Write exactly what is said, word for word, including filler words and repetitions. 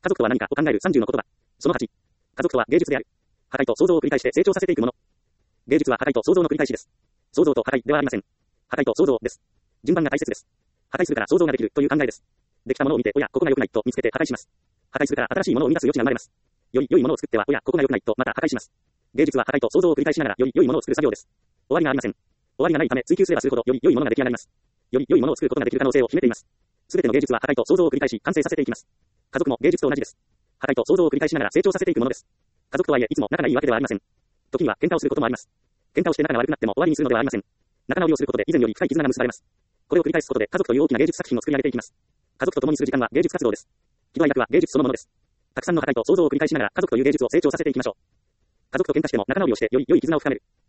家族とは何かを考えるさんじゅうの言葉。そのはち。家族とは芸術である。破壊と創造を繰り返して成長させていくもの。芸術は破壊と創造の繰り返しです。創造と破壊ではありません。破壊と創造です。順番が大切です。破壊するから創造ができるという考えです。できたものを見て、おや、ここが良くないと見つけて破壊します。破壊するから新しいものを生み出す余地が生まれます。より良いものを作っては、おや、ここが良くないとまた破壊します。芸術は破壊と創造を繰り返しながらより良いものを作る作業です。終わりがありません。終わりがないため追求すればするほどより良いものが出来上がります。より良いものを作ることができる可能性を秘めています。すべての芸術は破壊と創造を繰り返し完成させていきます。家族も芸術と同じです。破壊と創造を繰り返しながら成長させていくものです。家族とはいえいつも仲がいいわけではありません。時には喧嘩をすることもあります。喧嘩をして仲が悪くなっても終わりにするのではありません。仲直りをすることで以前より深い絆が結ばれます。これを繰り返すことで家族という大きな芸術作品を作り上げていきます。家族と共にする時間は芸術活動です。喜怒哀楽は芸術そのものです。たくさんの破壊と創造を繰り返しながら家族という芸術を成長させていきましょう。家族と喧嘩しても仲直りをしてより良い絆を深める。